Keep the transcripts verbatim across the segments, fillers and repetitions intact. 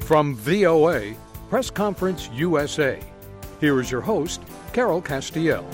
From V O A, Press Conference U S A, here is your host, Carol Castiel.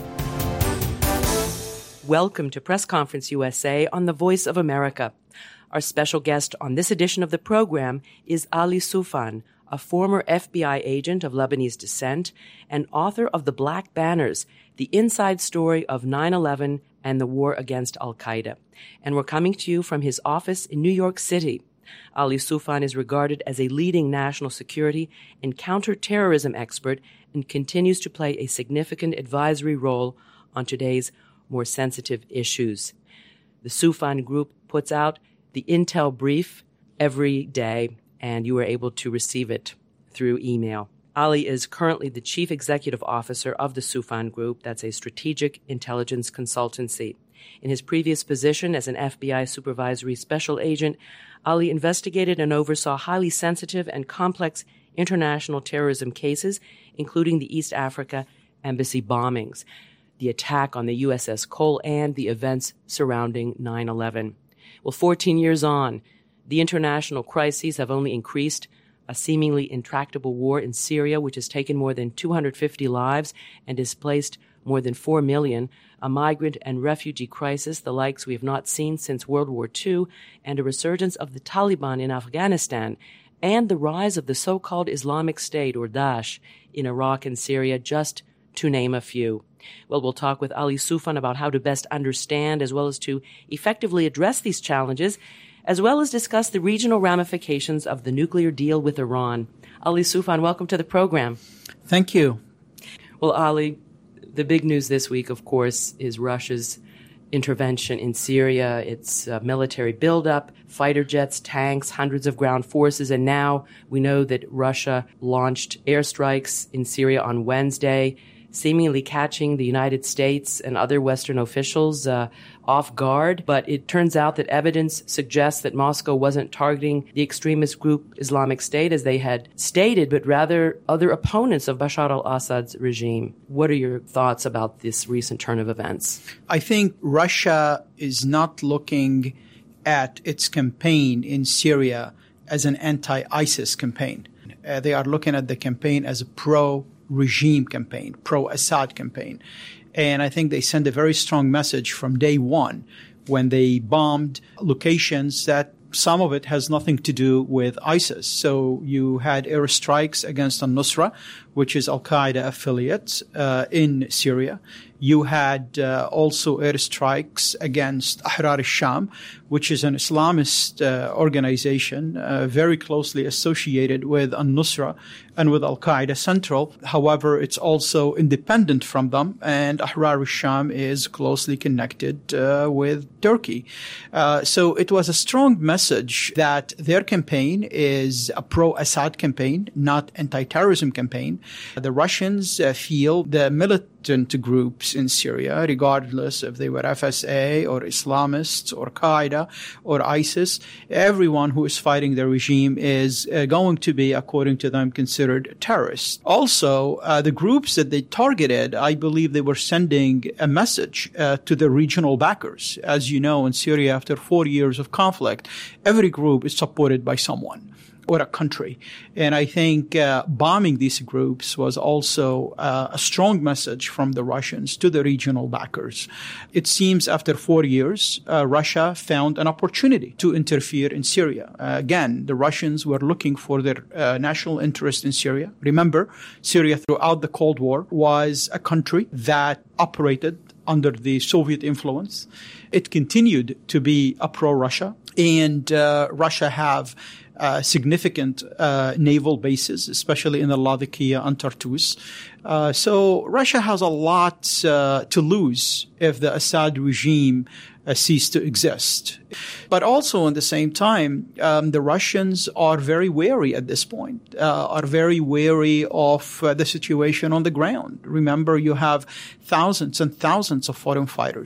Welcome to Press Conference U S A on the Voice of America. Our special guest on this edition of the program is Ali Soufan, a former F B I agent of Lebanese descent and author of The Black Banners, the inside story of nine eleven and the war against al-Qaeda. And we're coming to you from his office in New York City. Ali Soufan is regarded as a leading national security and counterterrorism expert and continues to play a significant advisory role on today's more sensitive issues. The Soufan Group puts out the Intel Brief every day, and you are able to receive it through email. Ali is currently the Chief Executive Officer of the Soufan Group. That's a strategic intelligence consultancy. In his previous position as an F B I supervisory special agent, Ali investigated and oversaw highly sensitive and complex international terrorism cases, including the East Africa embassy bombings, the attack on the U S S Cole, and the events surrounding nine eleven. Well, fourteen years on, the international crises have only increased. A seemingly intractable war in Syria, which has taken more than two hundred fifty lives and displaced more than four million, a migrant and refugee crisis, the likes we have not seen since World War Two, and a resurgence of the Taliban in Afghanistan, and the rise of the so-called Islamic State, or Daesh, in Iraq and Syria, just to name a few. Well, we'll talk with Ali Soufan about how to best understand as well as to effectively address these challenges, as well as discuss the regional ramifications of the nuclear deal with Iran. Ali Soufan, welcome to the program. Thank you. Well, Ali, the big news this week, of course, is Russia's intervention in Syria, its uh, military buildup, fighter jets, tanks, hundreds of ground forces, and now we know that Russia launched airstrikes in Syria on Wednesday, seemingly catching the United States and other Western officials uh, off guard. But it turns out that evidence suggests that Moscow wasn't targeting the extremist group Islamic State as they had stated, but rather other opponents of Bashar al-Assad's regime. What are your thoughts about this recent turn of events? I think Russia is not looking at its campaign in Syria as an anti-ISIS campaign. Uh, they are looking at the campaign as a pro regime campaign, pro-Assad campaign. And I think they sent a very strong message from day one when they bombed locations that some of it has nothing to do with ISIS. So you had airstrikes against al-Nusra, which is al-Qaeda affiliates uh, in Syria. You had uh, also airstrikes against Ahrar al-Sham, which is an Islamist uh, organization uh, very closely associated with al-Nusra and with Al-Qaeda Central. However, it's also independent from them, and Ahrar al-Sham is closely connected uh, with Turkey. Uh, so it was a strong message that their campaign is a pro-Assad campaign, not anti-terrorism campaign. The Russians uh, feel the militant groups in Syria, regardless if they were F S A or Islamists or Qaeda or ISIS, everyone who is fighting the regime is uh, going to be, according to them, considered terrorists. Also, uh, the groups that they targeted, I believe they were sending a message uh, to the regional backers. As you know, in Syria, after four years of conflict, every group is supported by someone or a country. And I think uh, bombing these groups was also uh, a strong message from the Russians to the regional backers. It seems after four years, uh, Russia found an opportunity to interfere in Syria. Uh, again, the Russians were looking for their uh, national interest in Syria. Remember, Syria throughout the Cold War was a country that operated under the Soviet influence. It continued to be a pro-Russia, and uh, Russia have Uh, significant uh, naval bases, especially in the Latakia and Tartus. Uh, so Russia has a lot uh, to lose if the Assad regime uh, cease to exist. But also at the same time, um, the Russians are very wary at this point, uh, are very wary of uh, the situation on the ground. Remember, you have thousands and thousands of foreign fighters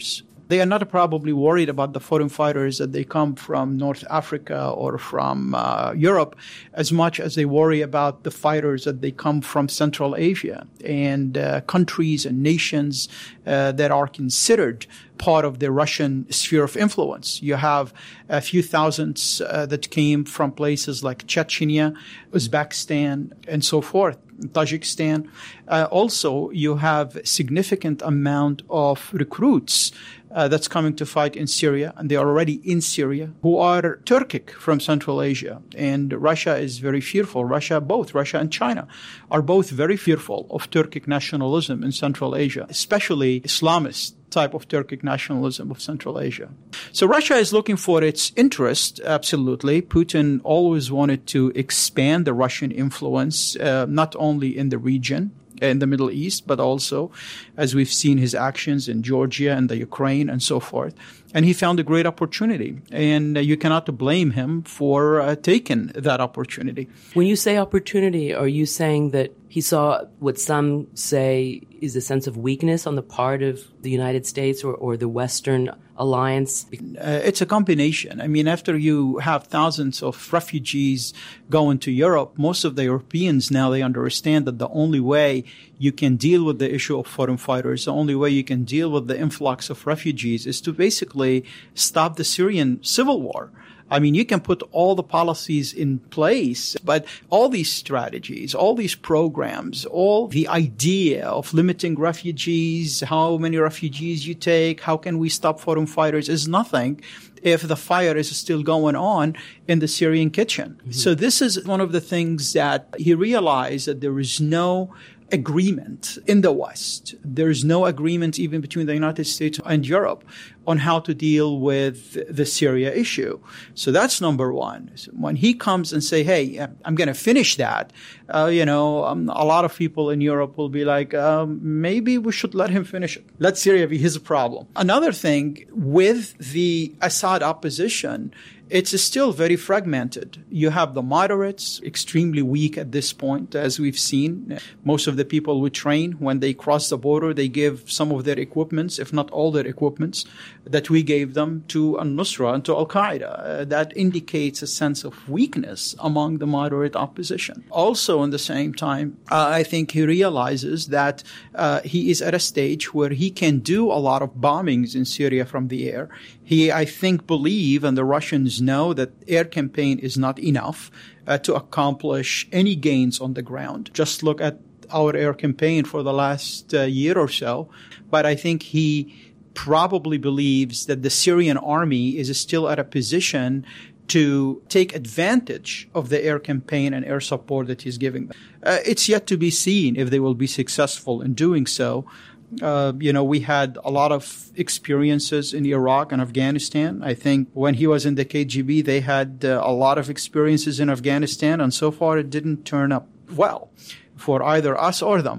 They are not probably worried about the foreign fighters that they come from North Africa or from uh, Europe as much as they worry about the fighters that they come from Central Asia and uh, countries and nations uh, that are considered part of the Russian sphere of influence. You have a few thousands uh, that came from places like Chechnya, Uzbekistan, and so forth, Tajikistan. Uh, also, you have significant amount of recruits Uh, that's coming to fight in Syria, and they are already in Syria, who are Turkic from Central Asia. And Russia is very fearful. Russia, both Russia and China, are both very fearful of Turkic nationalism in Central Asia, especially Islamist type of Turkic nationalism of Central Asia. So Russia is looking for its interest, absolutely. Putin always wanted to expand the Russian influence, uh, not only in the region, in the Middle East, but also, as we've seen, his actions in Georgia and the Ukraine and so forth. And he found a great opportunity, and uh, you cannot blame him for uh, taking that opportunity. When you say opportunity, are you saying that he saw what some say is a sense of weakness on the part of the United States or, or the Western alliance? Uh, it's a combination. I mean, after you have thousands of refugees going to Europe, most of the Europeans now, they understand that the only way you can deal with the issue of foreign fighters, the only way you can deal with the influx of refugees is to basically stop the Syrian civil war. I mean, you can put all the policies in place, but all these strategies, all these programs, all the idea of limiting refugees, how many refugees you take, how can we stop foreign fighters is nothing if the fire is still going on in the Syrian kitchen. Mm-hmm. So this is one of the things that he realized, that there is no agreement in the West. There is no agreement even between the United States and Europe on how to deal with the Syria issue. So that's number one. So when he comes and say, hey, I'm going to finish that, uh, you know, um, a lot of people in Europe will be like, um, maybe we should let him finish it. Let Syria be his problem. Another thing with the Assad opposition, it's still very fragmented. You have the moderates, extremely weak at this point, as we've seen. Most of the people we train, when they cross the border, they give some of their equipments, if not all their equipments, that we gave them to al-Nusra and to al-Qaeda. Uh, that indicates a sense of weakness among the moderate opposition. Also, at the same time, uh, I think he realizes that uh, he is at a stage where he can do a lot of bombings in Syria from the air. He, I think, believe, and the Russians know, that air campaign is not enough uh, to accomplish any gains on the ground. Just look at our air campaign for the last uh, year or so. But I think he probably believes that the Syrian army is still at a position to take advantage of the air campaign and air support that he's giving them. Uh, it's yet to be seen if they will be successful in doing so. Uh, you know, we had a lot of experiences in Iraq and Afghanistan. I think when he was in the K G B, they had uh, a lot of experiences in Afghanistan, and so far it didn't turn up well for either us or them.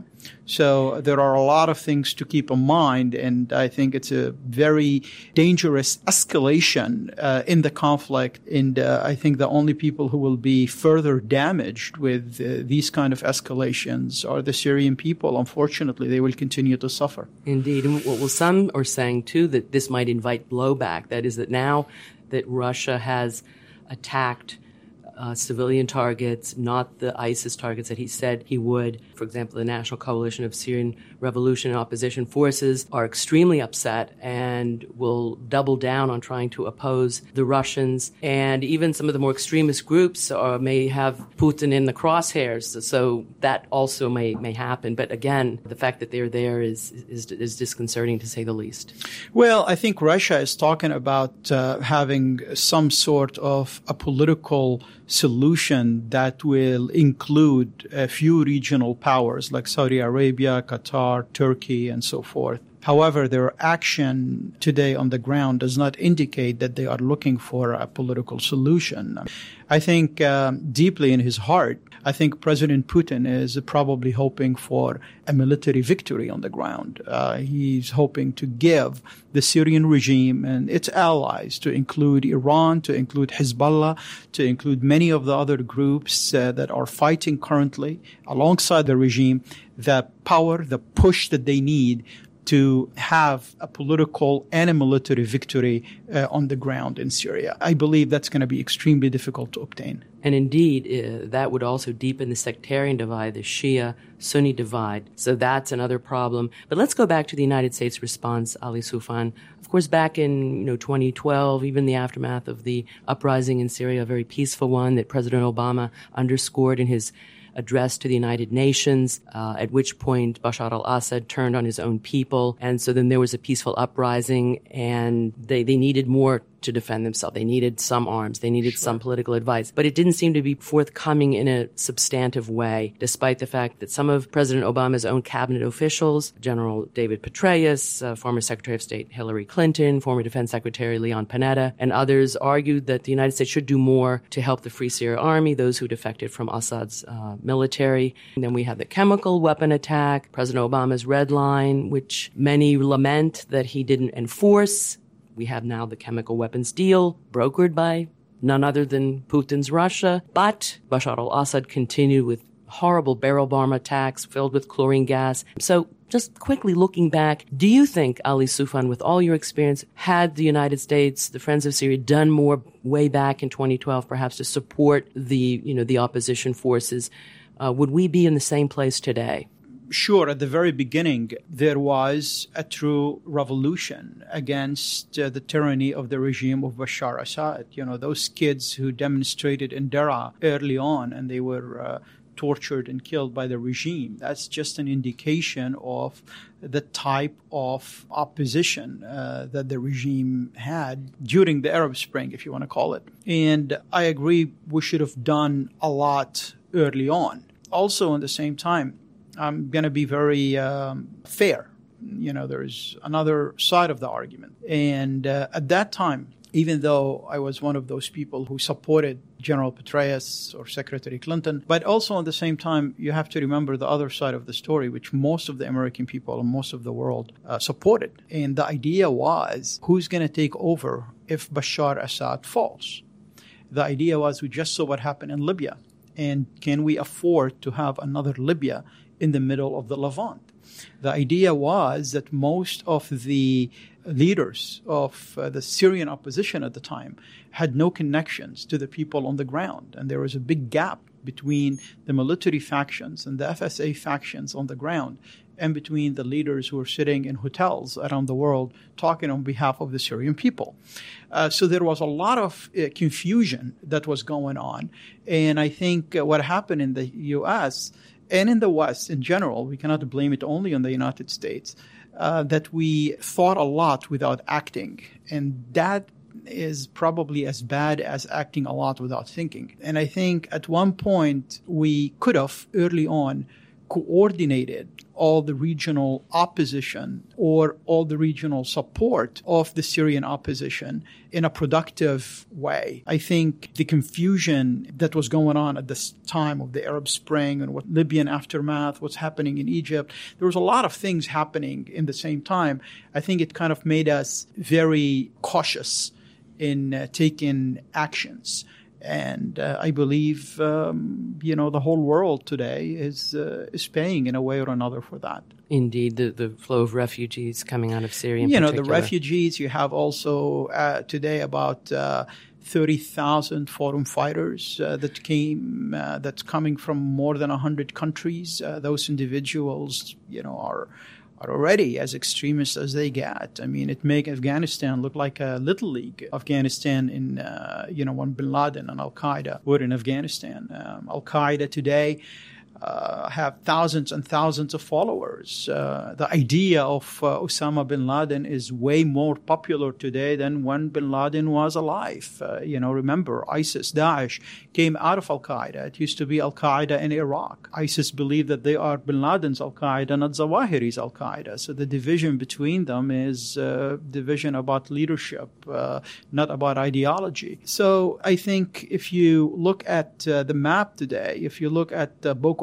So there are a lot of things to keep in mind, and I think it's a very dangerous escalation uh, in the conflict. And uh, I think the only people who will be further damaged with uh, these kind of escalations are the Syrian people. Unfortunately, they will continue to suffer. Indeed. And well, some are saying, too, that this might invite blowback. That is, that now that Russia has attacked Uh, civilian targets, not the ISIS targets that he said he would. For example, the National Coalition of Syrian Revolution and Opposition Forces are extremely upset and will double down on trying to oppose the Russians. And even some of the more extremist groups uh, may have Putin in the crosshairs. So that also may, may happen. But again, the fact that they're there is, is, is disconcerting, to say the least. Well, I think Russia is talking about uh, having some sort of a political solution that will include a few regional powers like Saudi Arabia, Qatar, Turkey, and so forth. However, their action today on the ground does not indicate that they are looking for a political solution. I think um, deeply in his heart, I think President Putin is probably hoping for a military victory on the ground. Uh, he's hoping to give the Syrian regime and its allies, to include Iran, to include Hezbollah, to include many of the other groups uh, that are fighting currently alongside the regime, the power, the push that they need to have a political and a military victory uh, on the ground in Syria. I believe that's going to be extremely difficult to obtain. And indeed, uh, that would also deepen the sectarian divide, the Shia-Sunni divide. So that's another problem. But let's go back to the United States response, Ali Soufan. Of course, back in you know twenty twelve, even the aftermath of the uprising in Syria, a very peaceful one that President Obama underscored in his address to the United Nations, uh, at which point Bashar al-Assad turned on his own people. And so then there was a peaceful uprising, and they, they needed more to defend themselves. They needed some arms. They needed sure. some political advice. But it didn't seem to be forthcoming in a substantive way, despite the fact that some of President Obama's own cabinet officials, General David Petraeus, uh, former Secretary of State Hillary Clinton, former Defense Secretary Leon Panetta, and others argued that the United States should do more to help the Free Syria Army, those who defected from Assad's uh, military. And then we had the chemical weapon attack, President Obama's red line, which many lament that he didn't enforce. We have now the chemical weapons deal brokered by none other than Putin's Russia. But Bashar al-Assad continued with horrible barrel bomb attacks filled with chlorine gas. So just quickly looking back, do you think, Ali Soufan, with all your experience, had the United States, the Friends of Syria, done more way back in twenty twelve, perhaps to support the, you know, the opposition forces? Uh, would we be in the same place today? Sure, at the very beginning, there was a true revolution against uh, the tyranny of the regime of Bashar Assad. You know, those kids who demonstrated in Daraa early on, and they were uh, tortured and killed by the regime. That's just an indication of the type of opposition uh, that the regime had during the Arab Spring, if you want to call it. And I agree we should have done a lot early on. Also, at the same time, I'm going to be very um, fair. You know, there's another side of the argument. And uh, at that time, even though I was one of those people who supported General Petraeus or Secretary Clinton, but also at the same time, you have to remember the other side of the story, which most of the American people and most of the world uh, supported. And the idea was, who's going to take over if Bashar Assad falls? The idea was, we just saw what happened in Libya. And can we afford to have another Libya in the middle of the Levant? The idea was that most of the leaders of uh, the Syrian opposition at the time had no connections to the people on the ground. And there was a big gap between the military factions and the F S A factions on the ground, and between the leaders who were sitting in hotels around the world talking on behalf of the Syrian people. Uh, so there was a lot of uh, confusion that was going on. And I think uh, what happened in the U S and in the West in general, we cannot blame it only on the United States, uh, that we thought a lot without acting. And that is probably as bad as acting a lot without thinking. And I think at one point we could have early on coordinated all the regional opposition or all the regional support of the Syrian opposition in a productive way. I think the confusion that was going on at this time of the Arab Spring and what Libyan aftermath, what's happening in Egypt, there was a lot of things happening in the same time. I think it kind of made us very cautious in uh, taking actions. And uh, I believe, um, you know, the whole world today is uh, is paying in a way or another for that. Indeed, the, the flow of refugees coming out of Syria in You know, particular. the refugees, you have also uh, today about uh, thirty thousand foreign fighters uh, that came, uh, that's coming from more than one hundred countries. Uh, those individuals, you know, are are already as extremist as they get. I mean, it makes Afghanistan look like a little league. Afghanistan in, uh, you know, when Bin Laden and Al-Qaeda were in Afghanistan. Um, Al-Qaeda today uh, have thousands and thousands of followers. Uh, the idea of uh, Osama bin Laden is way more popular today than when bin Laden was alive. Uh, you know, remember, ISIS, Daesh came out of Al-Qaeda. It used to be Al-Qaeda in Iraq. ISIS believe that they are bin Laden's Al-Qaeda, not Zawahiri's Al-Qaeda. So the division between them is uh, division about leadership, uh, not about ideology. So I think if you look at uh, the map today, if you look at uh, Boko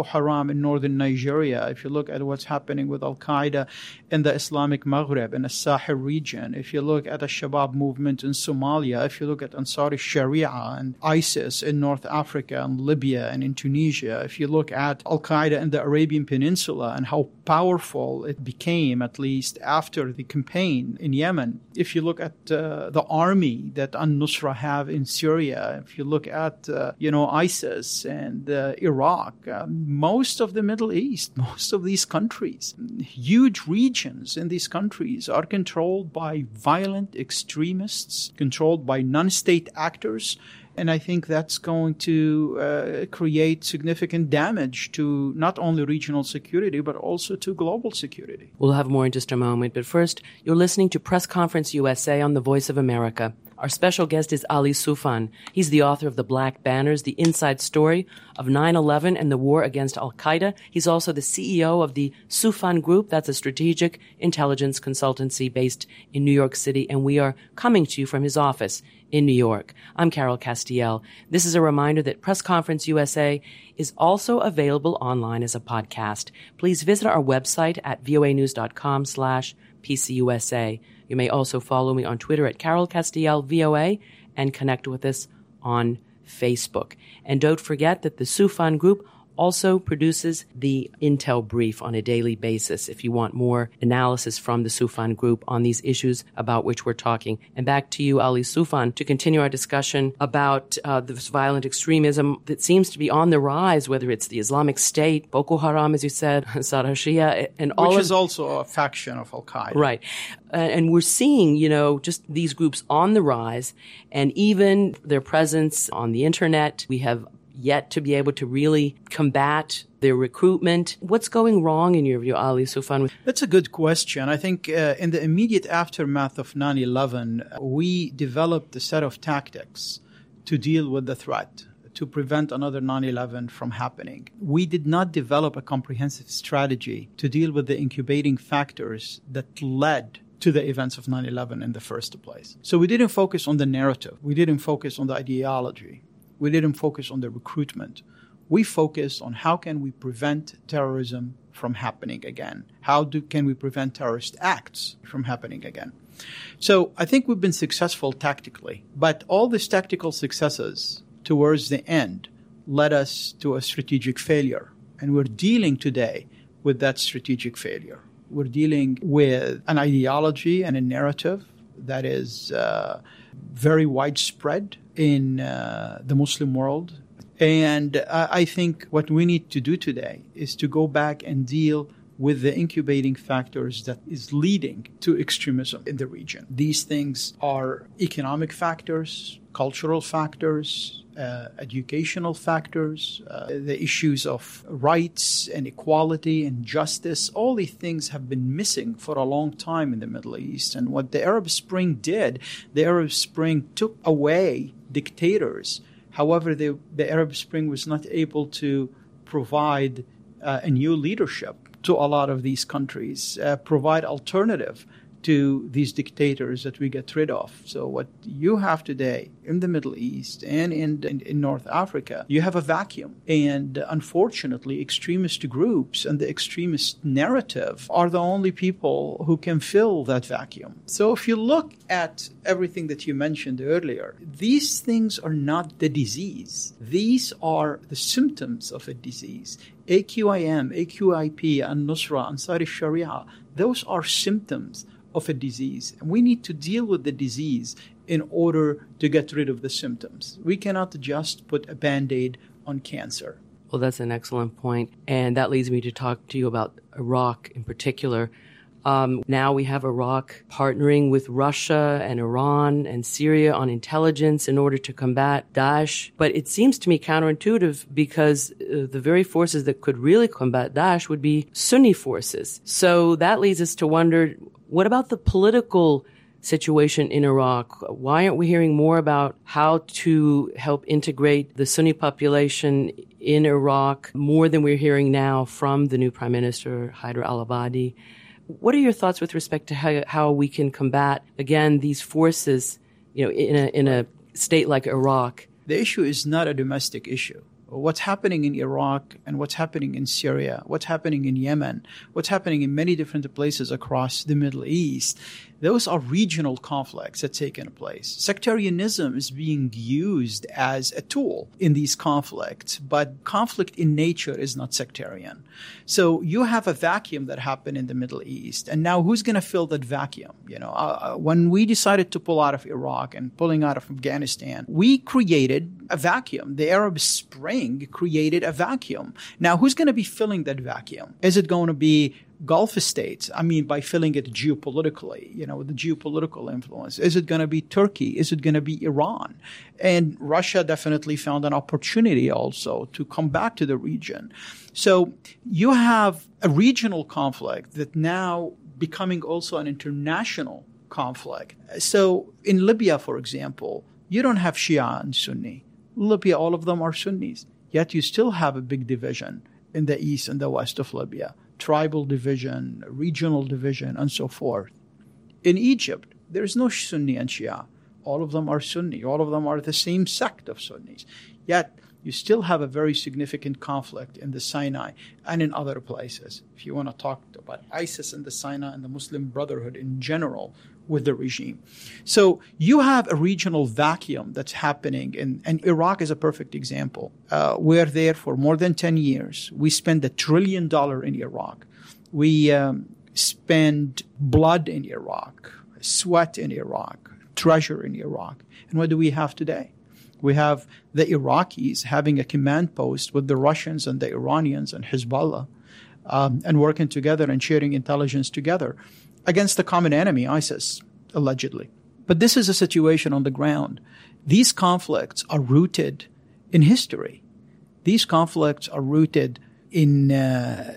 Boko Haram in northern Nigeria, if you look at what's happening with Al-Qaeda in the Islamic Maghreb, in the Sahel region, if you look at the Shabab movement in Somalia, if you look at Ansar Sharia and ISIS in North Africa and Libya and in Tunisia, if you look at Al-Qaeda in the Arabian Peninsula and how powerful it became, at least after the campaign in Yemen, if you look at uh, the army that Al-Nusra have in Syria, if you look at, uh, you know, ISIS and uh, Iraq, uh, most of the Middle East, most of these countries, huge regions in these countries are controlled by violent extremists, controlled by non-state actors. And I think that's going to uh, create significant damage to not only regional security, but also to global security. We'll have more in just a moment. But first, you're listening to Press Conference U S A on the Voice of America. Our special guest is Ali Soufan. He's the author of The Black Banners, the inside story of nine eleven and the war against Al-Qaeda. He's also the C E O of the Soufan Group. That's a strategic intelligence consultancy based in New York City. And we are coming to you from his office in New York. I'm Carol Castiel. This is a reminder that Press Conference U S A is also available online as a podcast. Please visit our website at voanews.com slash PCUSA. You may also follow me on Twitter at Carol Castiel V O A and connect with us on Facebook. And don't forget that the Soufan Group also produces the Intel Brief on a daily basis if you want more analysis from the Soufan Group on these issues about which we're talking. And back to you, Ali Soufan, to continue our discussion about uh, this violent extremism that seems to be on the rise, whether it's the Islamic State, Boko Haram, as you said, Ansar Shia, and all Which of, is also a faction of Al-Qaeda. Right. Uh, and we're seeing, you know, just these groups on the rise, and even their presence on the internet. We have yet to be able to really combat their recruitment. What's going wrong in your view, Ali Soufan? That's a good question. I think uh, in the immediate aftermath of nine eleven, we developed a set of tactics to deal with the threat, to prevent another nine eleven from happening. We did not develop a comprehensive strategy to deal with the incubating factors that led to the events of nine eleven in the first place. So we didn't focus on the narrative. We didn't focus on the ideology. We didn't focus on the recruitment. We focused on how can we prevent terrorism from happening again? How do, can we prevent terrorist acts from happening again? So I think we've been successful tactically, but all these tactical successes towards the end led us to a strategic failure. And we're dealing today with that strategic failure. We're dealing with an ideology and a narrative that is uh, very widespread in uh, the Muslim world. And uh, I think what we need to do today is to go back and deal with the incubating factors that is leading to extremism in the region. These things are economic factors, cultural factors, uh, educational factors, uh, the issues of rights and equality and justice. All these things have been missing for a long time in the Middle East. And what the Arab Spring did, the Arab Spring took away dictators. However, the, the Arab Spring was not able to provide uh, a new leadership to a lot of these countries, uh, provide alternative to these dictators that we get rid of. So what you have today in the Middle East and in, in, in North Africa, you have a vacuum. And uh, unfortunately, extremist groups and the extremist narrative are the only people who can fill that vacuum. So if you look at everything that you mentioned earlier, these things are not the disease. These are the symptoms of a disease. A Q I M, A Q I P, Al-Nusra, Ansar Sharia, those are symptoms of a disease. And we need to deal with the disease in order to get rid of the symptoms. We cannot just put a Band-Aid on cancer. Well, that's an excellent point. And that leads me to talk to you about Iraq in particular. Um, now we have Iraq partnering with Russia and Iran and Syria on intelligence in order to combat Daesh. But it seems to me counterintuitive because uh, the very forces that could really combat Daesh would be Sunni forces. So that leads us to wonder, what about the political situation in Iraq? Why aren't we hearing more about how to help integrate the Sunni population in Iraq more than we're hearing now from the new Prime Minister, Haider al-Abadi? What are your thoughts with respect to how, how we can combat, again, these forces, you know, in a, in a state like Iraq? The issue is not a domestic issue. what's happening in Iraq and what's happening in Syria, what's happening in Yemen, what's happening in many different places across the Middle East, those are regional conflicts that take place. Sectarianism is being used as a tool in these conflicts, but conflict in nature is not sectarian. So you have a vacuum that happened in the Middle East, and now who's going to fill that vacuum? You know, uh, when we decided to pull out of Iraq and pulling out of Afghanistan, we created a vacuum. The Arab Spring created a vacuum. Now, who's going to be filling that vacuum? Is it going to be Gulf states? I mean, by filling it geopolitically, you know, with the geopolitical influence. Is it going to be Turkey? Is it going to be Iran? And Russia definitely found an opportunity also to come back to the region. So you have a regional conflict that now becoming also an international conflict. So in Libya, for example, you don't have Shia and Sunni. Libya, all of them are Sunnis. Yet you still have a big division in the east and the west of Libya. Tribal division, regional division, and so forth. In Egypt, there is no Sunni and Shia. All of them are Sunni. All of them are the same sect of Sunnis. Yet, you still have a very significant conflict in the Sinai and in other places. If you want to talk about ISIS in the Sinai and the Muslim Brotherhood in general with the regime. So you have a regional vacuum that's happening, in, and Iraq is a perfect example. Uh, we're there for more than ten years. We spend a trillion dollars in Iraq. We um, spend blood in Iraq, sweat in Iraq, treasure in Iraq. And what do we have today? We have the Iraqis having a command post with the Russians and the Iranians and Hezbollah um, and working together and sharing intelligence together against the common enemy, ISIS, allegedly. But this is a situation on the ground. These conflicts are rooted in history. These conflicts are rooted in uh,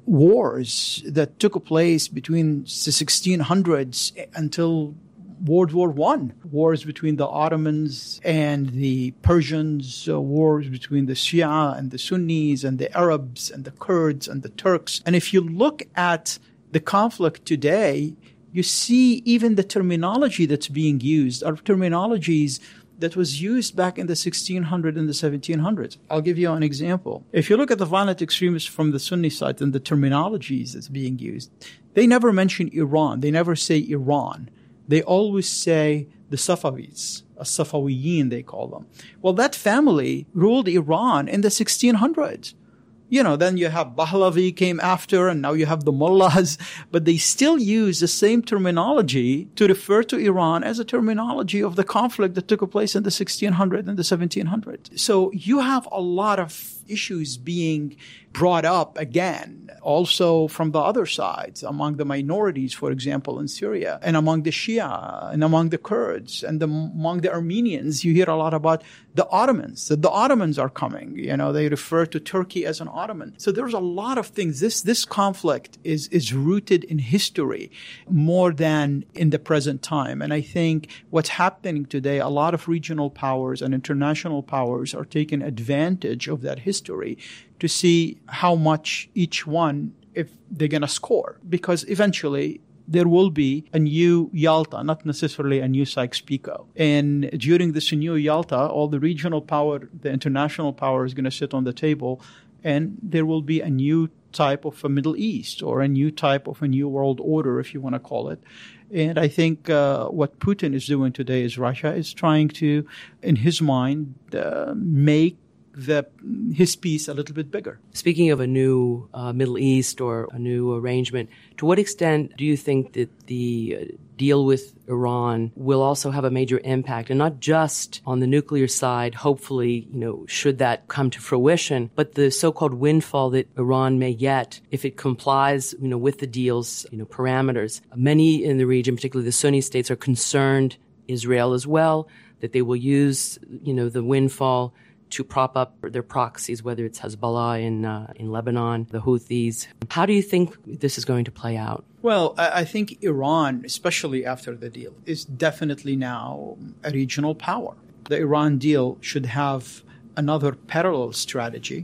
wars that took place between the sixteen hundreds until World War One, wars between the Ottomans and the Persians, uh, wars between the Shia and the Sunnis and the Arabs and the Kurds and the Turks. And if you look at the conflict today, you see even the terminology that's being used are terminologies that was used back in the sixteen hundreds and the seventeen hundreds. I'll give you an example. If you look at the violent extremists from the Sunni side and the terminologies that's being used, they never mention Iran. They never say Iran. They always say the Safavids, as-Safawiyin they call them. Well, that family ruled Iran in the sixteen hundreds. You know, then you have Pahlavi came after, and now you have the mullahs, but they still use the same terminology to refer to Iran as a terminology of the conflict that took place in the sixteen hundreds and the seventeen hundreds. So you have a lot of issues being brought up again, also from the other sides, among the minorities, for example, in Syria, and among the Shia, and among the Kurds, and the, among the Armenians. You hear a lot about the Ottomans, that the Ottomans are coming. You know, they refer to Turkey as an Ottoman. So there's a lot of things. This this conflict is, is rooted in history more than in the present time. And I think what's happening today, a lot of regional powers and international powers are taking advantage of that history to see how much each one, if they're going to score. Because eventually there will be a new Yalta, not necessarily a new Sykes-Picot. And during this new Yalta, all the regional power, the international power is going to sit on the table, and there will be a new type of a Middle East or a new type of a new world order, if you want to call it. And I think uh, what Putin is doing today is Russia is trying to, in his mind, uh, make the his piece a little bit bigger. Speaking of a new uh, Middle East or a new arrangement, to what extent do you think that the uh, deal with Iran will also have a major impact, and not just on the nuclear side, hopefully, you know, should that come to fruition, but the so-called windfall that Iran may get if it complies, you know, with the deal's, you know, parameters? Many in the region, particularly the Sunni states, are concerned, Israel as well, that they will use, you know, the windfall to prop up their proxies, whether it's Hezbollah in uh, in Lebanon, the Houthis. How do you think this is going to play out? Well, I think Iran, especially after the deal, is definitely now a regional power. The Iran deal should have another parallel strategy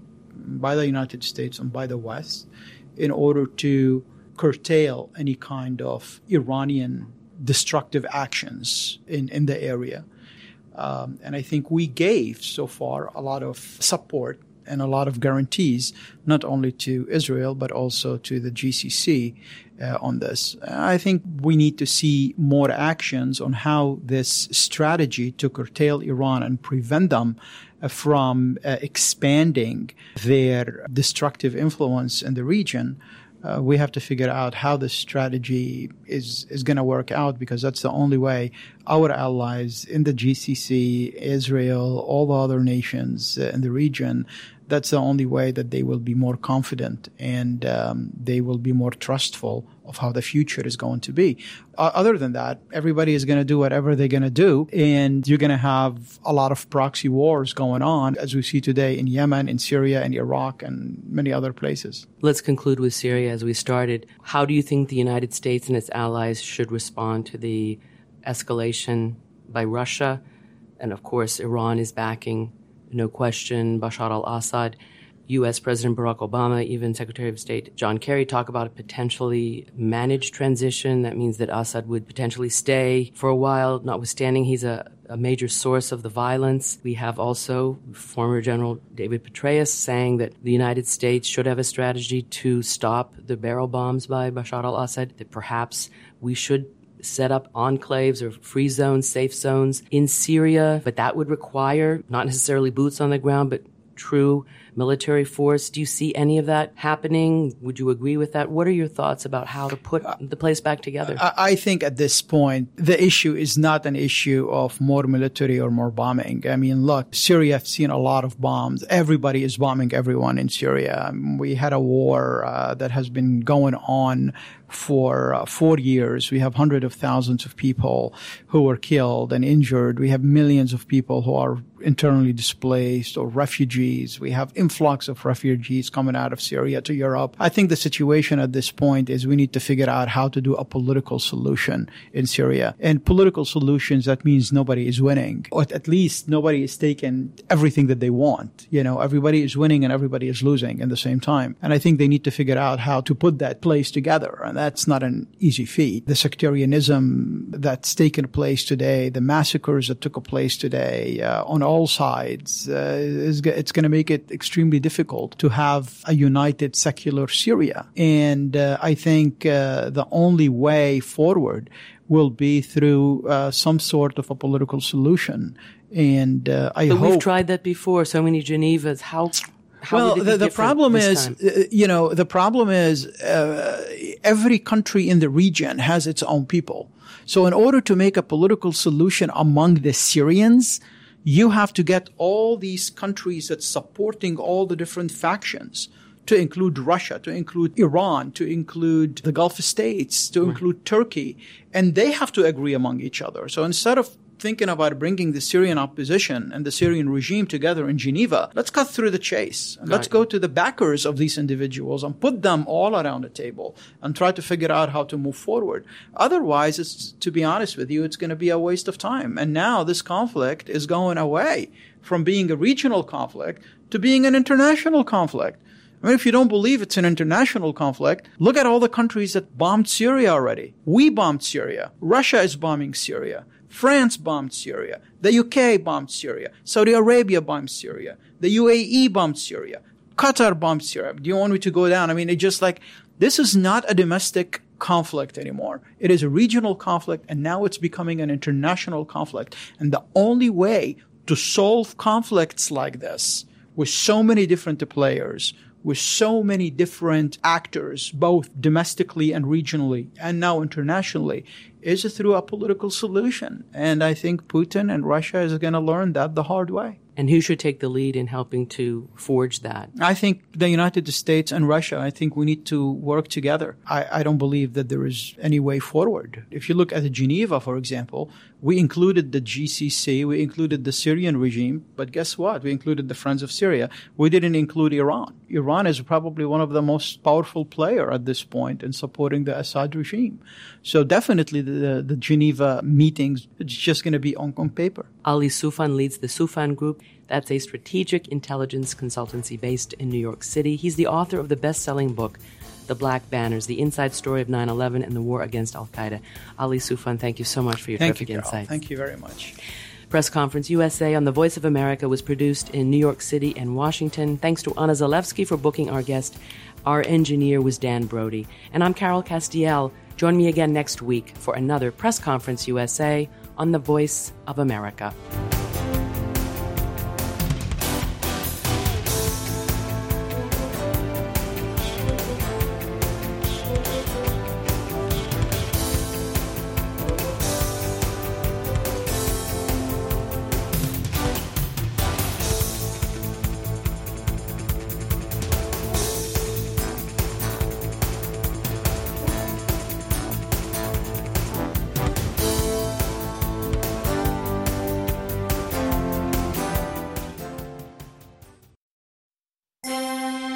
by the United States and by the West in order to curtail any kind of Iranian destructive actions in, in the area. Um, and I think we gave so far a lot of support and a lot of guarantees, not only to Israel, but also to the G C C uh, on this. I think we need to see more actions on how this strategy to curtail Iran and prevent them from uh, expanding their destructive influence in the region. Uh, we have to figure out how this strategy is, is going to work out, because that's the only way our allies in the G C C, Israel, all the other nations uh, in the region, that's the only way that they will be more confident and um, they will be more trustful of how the future is going to be. Uh, other than that, everybody is going to do whatever they're going to do, and you're going to have a lot of proxy wars going on, as we see today in Yemen, in Syria, in Iraq, and many other places. Let's conclude with Syria as we started. How do you think the United States and its allies should respond to the escalation by Russia? And of course, Iran is backing, no question, Bashar al-Assad. U S. President Barack Obama, even Secretary of State John Kerry, talk about a potentially managed transition. That means that Assad would potentially stay for a while, notwithstanding he's a, a major source of the violence. We have also former General David Petraeus saying that the United States should have a strategy to stop the barrel bombs by Bashar al-Assad, that perhaps we should set up enclaves or free zones, safe zones in Syria, but that would require not necessarily boots on the ground, but true military force. Do you see any of that happening? Would you agree with that? What are your thoughts about how to put the place back together? I think at this point, the issue is not an issue of more military or more bombing. I mean, look, Syria has seen a lot of bombs. Everybody is bombing everyone in Syria. We had a war uh, that has been going on for uh, four years. We have hundreds of thousands of people who were killed and injured. We have millions of people who are internally displaced or refugees. We have influx of refugees coming out of Syria to Europe. I think the situation at this point is we need to figure out how to do a political solution in Syria. And political solutions, that means nobody is winning, or at least nobody is taking everything that they want. You know, everybody is winning and everybody is losing at the same time. And I think they need to figure out how to put that place together. And that's not an easy feat. The sectarianism that's taken place today, the massacres that took place today uh, on all sides, uh, is, it's going to make it extremely difficult to have a united secular Syria. And uh, I think uh, the only way forward will be through uh, some sort of a political solution. And uh, I but hope... we've tried that before, so many Genevas. How... How well, the, the problem is, uh, you know, the problem is uh, every country in the region has its own people. So in order to make a political solution among the Syrians, you have to get all these countries that's supporting all the different factions, to include Russia, to include Iran, to include the Gulf states, to include Turkey, and they have to agree among each other. So instead of thinking about bringing the Syrian opposition and the Syrian regime together in Geneva, let's cut through the chase. And let's go to the backers of these individuals and put them all around the table and try to figure out how to move forward. Otherwise, it's, to be honest with you, it's going to be a waste of time. And now this conflict is going away from being a regional conflict to being an international conflict. I mean, if you don't believe it's an international conflict, look at all the countries that bombed Syria already. We bombed Syria. Russia is bombing Syria. France bombed Syria. The U K bombed Syria. Saudi Arabia bombed Syria. The U A E bombed Syria. Qatar bombed Syria. Do you want me to go down? I mean, it's just like, this is not a domestic conflict anymore. It is a regional conflict, and now it's becoming an international conflict. And the only way to solve conflicts like this, with so many different players, with so many different actors, both domestically and regionally, and now internationally, is through a political solution. And I think Putin and Russia is going to learn that the hard way. And who should take the lead in helping to forge that? I think the United States and Russia, I think we need to work together. I, I don't believe that there is any way forward. If you look at Geneva, for example, we included the G C C, we included the Syrian regime, but guess what? We included the Friends of Syria. We didn't include Iran. Iran is probably one of the most powerful players at this point in supporting the Assad regime. So definitely the, the Geneva meetings, it's just going to be on, on paper. Ali Soufan leads the Soufan Group. That's a strategic intelligence consultancy based in New York City. He's the author of the best-selling book, The Black Banners, the inside story of nine eleven and the war against al-Qaeda. Ali Soufan, thank you so much for your thank terrific you, insights. Thank you very much. Press Conference U S A on the Voice of America was produced in New York City and Washington. Thanks to Anna Zalewski for booking our guest. Our engineer was Dan Brody. And I'm Carol Castiel. Join me again next week for another Press Conference U S A on the Voice of America.